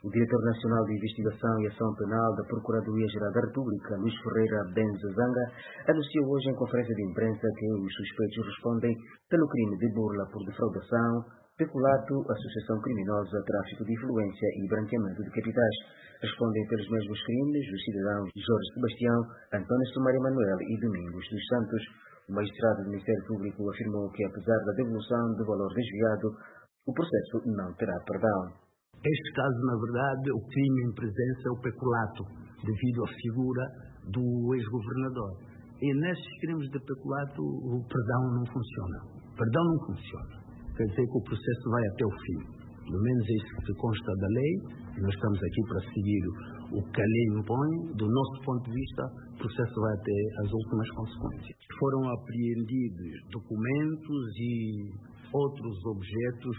O diretor nacional de Investigação e Ação Penal da Procuradoria-Geral da República, Luís Ferreira Benzazanga, anunciou hoje em conferência de imprensa que os suspeitos respondem pelo crime de burla por defraudação, peculato, associação criminosa, tráfico de influência e branqueamento de capitais. Respondem pelos mesmos crimes os cidadãos Jorge Sebastião, António Sumário Manuel e Domingos dos Santos. O magistrado do Ministério Público afirmou que, apesar da devolução do valor desviado, o processo não terá perdão. Este caso, na verdade, o crime em presença é o peculato, devido à figura do ex-governador. E nestes crimes de peculato, o perdão não funciona. Perdão não funciona. Quer dizer que o processo vai até o fim. Pelo menos é isso que consta da lei. Nós estamos aqui para seguir o que a lei impõe. Do nosso ponto de vista, o processo vai até as últimas consequências. Foram apreendidos documentos e outros objetos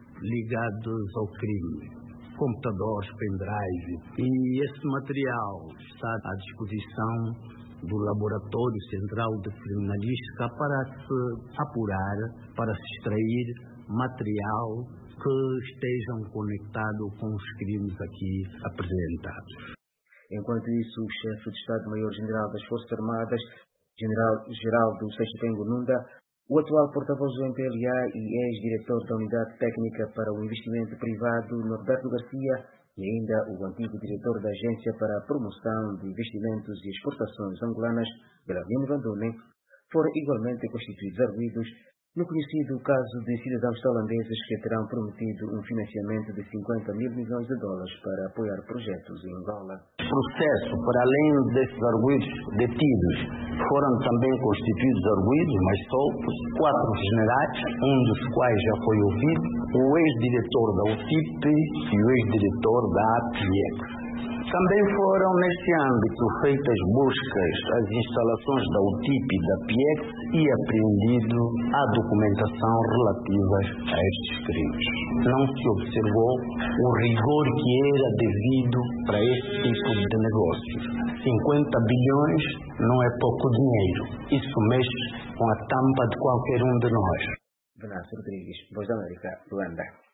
ligados ao crime, computadores, pendrive, e esse material está à disposição do Laboratório Central de Criminalística para se apurar, para se extrair material que estejam conectado com os crimes aqui apresentados. Enquanto isso, o chefe de Estado-Maior-General das Forças Armadas, General Geraldo Seixas Tengo Nunda, o atual porta-voz do MPLA e ex-diretor da Unidade Técnica para o Investimento Privado, Norberto Garcia, e ainda o antigo diretor da Agência para a Promoção de Investimentos e Exportações Angolanas, Belarmino Vandone, foram igualmente constituídos arguidos no conhecido caso de cidadãos tailandeses que terão prometido um financiamento de 50 mil milhões de dólares para apoiar projetos em Angola. O processo, para além desses arguidos detidos, foram também constituídos arguidos, mas soltos, 4 generais, um dos quais já foi ouvido, o ex-diretor da UTIP e o ex-diretor da APIEX. Também foram neste âmbito feitas buscas às instalações da UTIP e da PIEX e apreendido a documentação relativa a estes crimes. Não se observou o rigor que era devido para este tipo de negócios. 50 bilhões não é pouco dinheiro. Isso mexe com a tampa de qualquer um de nós. Venâncio Rodrigues, Voz da América, Luanda.